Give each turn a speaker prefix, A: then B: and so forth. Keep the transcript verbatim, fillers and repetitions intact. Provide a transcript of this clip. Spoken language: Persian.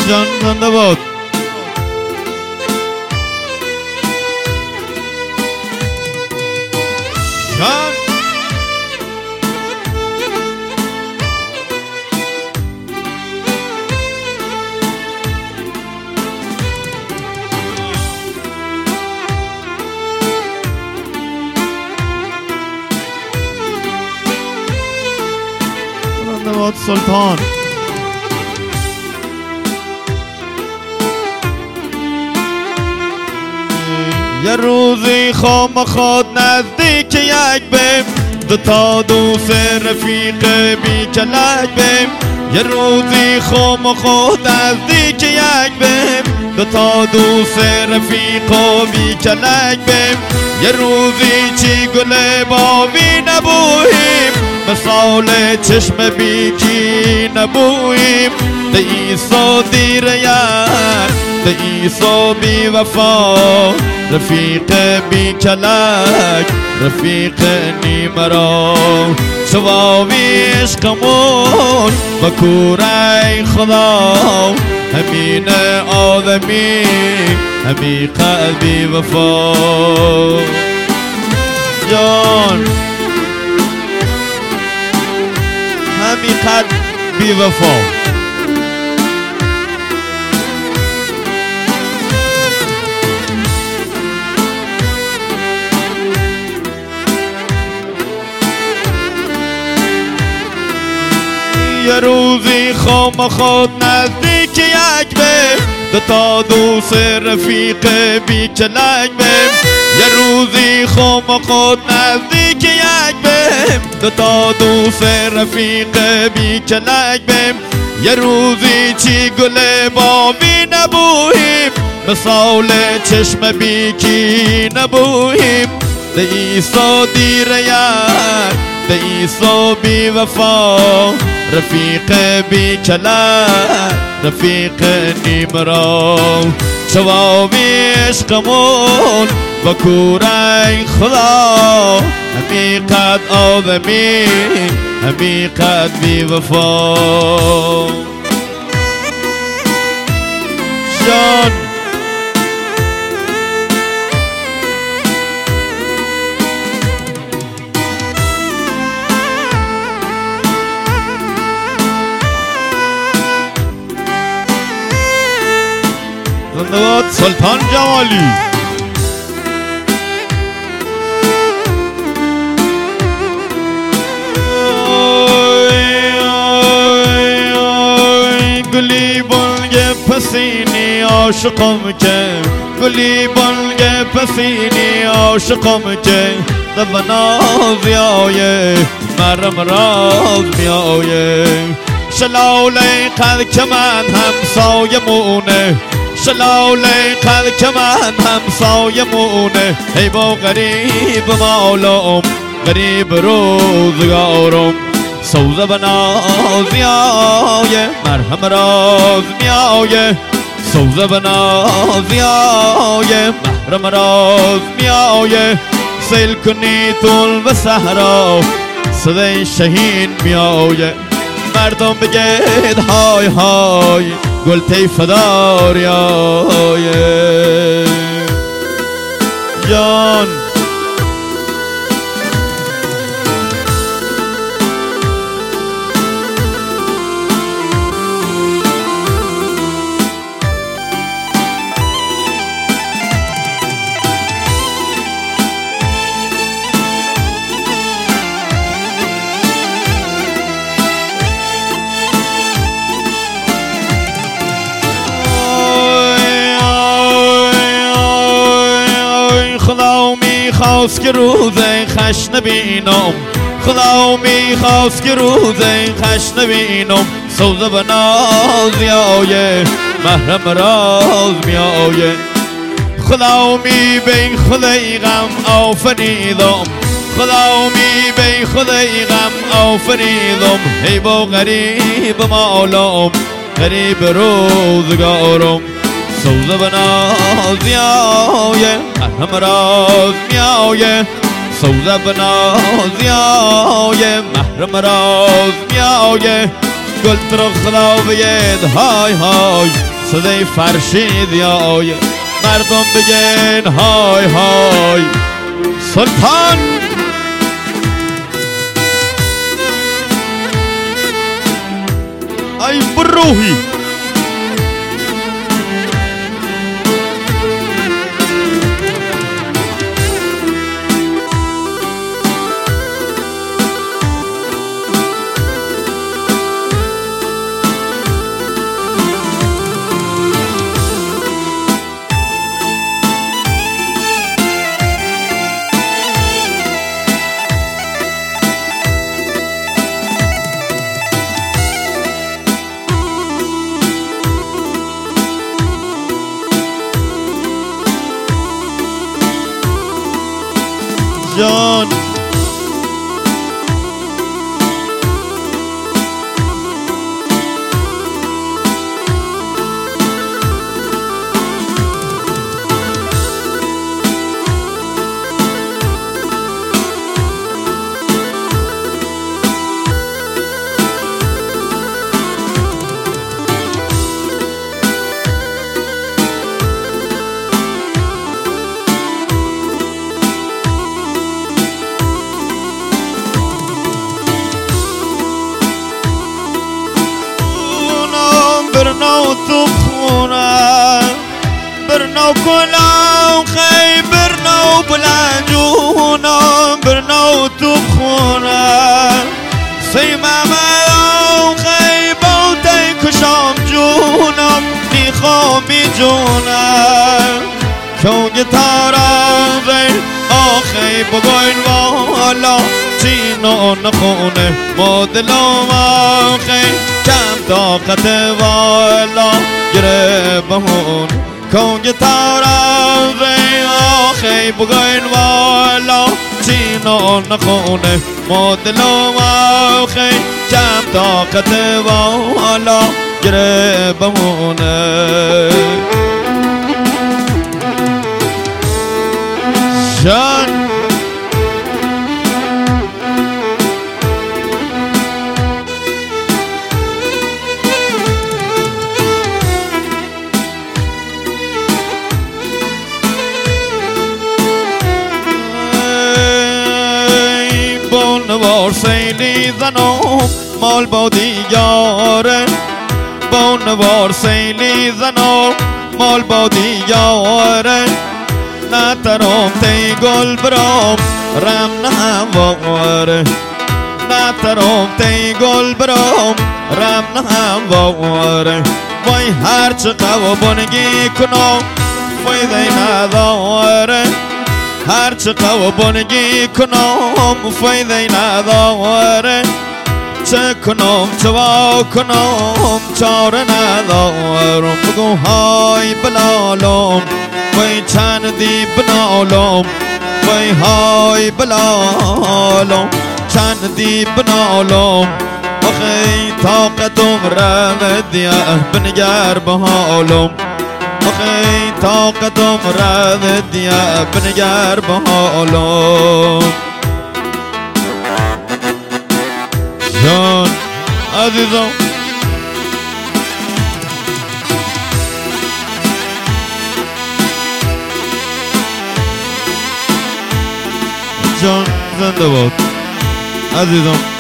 A: جان زنده باد. جان زنده باد سلطان. یه روزی خام خود نزدیک یک بیم، دو تا دوست رفیق بی کلک بیم. یه روزی خام خود نزدیک یک بیم، دو تا دوست رفیق و بی کلک بیم. یه روزی چی گل باوی نبوییم، مثال چشم بیکی نبوییم. ده ایسا دیر یک، ده ایسا بی وفا، رفیق بی کلک، رفیق نیمرا. شواوی عشقمون بکوره خدا، همین آدمی همی قلبی وفا. جان همی قلبی وفا. یه روزی خام خود نزدیک یک بیم، دو تا دوست رفیق بی کلک بیم. یه روزی خام خود نزدیک یک بیم، دو تا دوست رفیق بی کلک بیم. یه روزی چی گل باوی نبوییم، مثال چشم بیکی نبوییم. ده ایسا دیر یک، ده ایسا بی وفا، رفیق بی کلک، رفیق نیمرا. شواوی عشقمون بکوره خدا، همی قد آدمی همی قد بی وفا. جان زنده باد سلطان جمالی. گلی بلگ پسینی عاشقم که، گلی بلگ پسینی عاشقم که. دب نازی آیه مرم راز می آیه. شلاله قد که من همسایه مونه، شلاله قد که من همسایه مونه. ای با غریب مالام، غریب روزگارم. سوزه و نازی آیه مرهم راز می آیه. سوزه و نازی آیه محرم راز می آیه. سیل کنی طول و صحرا، صدای شهین می آیه. مردم بگید های های، گل طیف داری آیه. جان خدا میخواست که روز خش نبینم، خدا میخواست که روز خش نبینم. سوزه و نازی آیه محرم راز می آیه. خدا می بین خدای غم آفریدم، خدا می بین خدای غم آفریدم. ای با غریب مالام، غریب روزگارم. سوزه و نازی آیه مرهم راز می آیه. سوزه و نازی آیه محرم راز می آیه. قلت رو خدا بگید های های صدای فرشید یای مردم بگین های های سلطان ای بروحی جان برنو تو خونه برنو کلاو خی برنو بلنجونا برنو تو خونه سی ماما خی بوتی کشام جونم میخوامی جونم کون گتارم زی آخی بگوین والا چینو نخونه مدلوم آخی کم طاقت والا گره بهون کون گتارم زی آخی بگوین والا چینو نخونه مدلوم آخی کم طاقت والا گره بهونه جان بونوار سیلی زنم مال با دیگاره بونوار سیلی زنم مال با دیگاره نترم تی گل برام رم نهواره نترم تی گل برام رم نهواره وای هرچه قوا بنگی کنم فایده نداره هرچه قوا بنگی کنم فایده نداره چه کنم چه وا کنم چاره ندارم بگو های بلالم وای چندی بنالم وای های بلالم چندی بنالم آخی طاقتم رمدیه بنگر به حالم آخی طاقتم رمدیه بنگر به حالم جان عزیزم جان زنده باد عزیزم